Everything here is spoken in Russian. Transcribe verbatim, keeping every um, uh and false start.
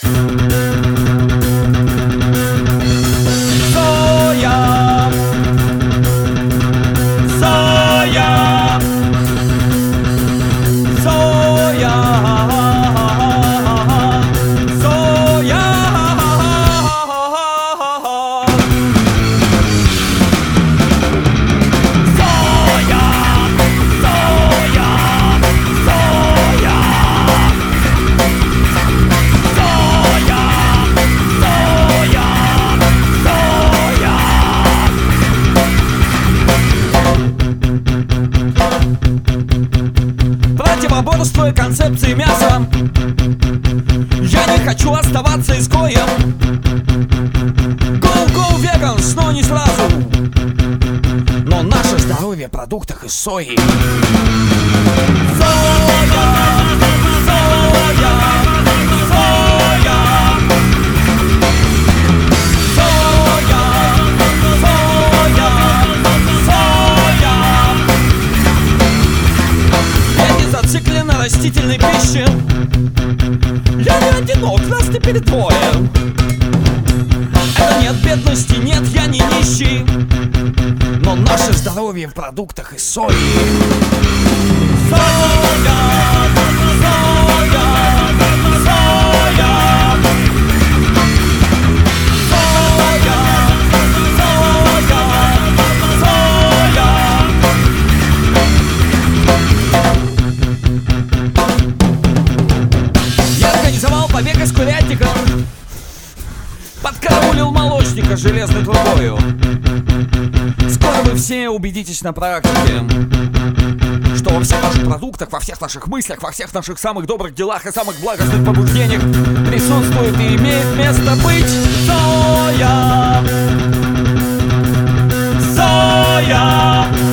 Противоборствуя концепции мяса, я не хочу оставаться изгоем. Go, go, vegans, но не сразу. Но наше здоровье в продуктах из сои. Соя, соя, соя. На растительной пище я не одинок, нас теперь двое. Это нет бедности, нет, я не нищий. Но наше здоровье в продуктах из сои. Соя, соя, соя. Побег из курятника, подкараулил молочника железной трубою. Скоро вы все убедитесь на практике, что во всех наших продуктах, во всех наших мыслях, во всех наших самых добрых делах и самых благостных побуждениях присутствует и имеет место быть соя. Соя.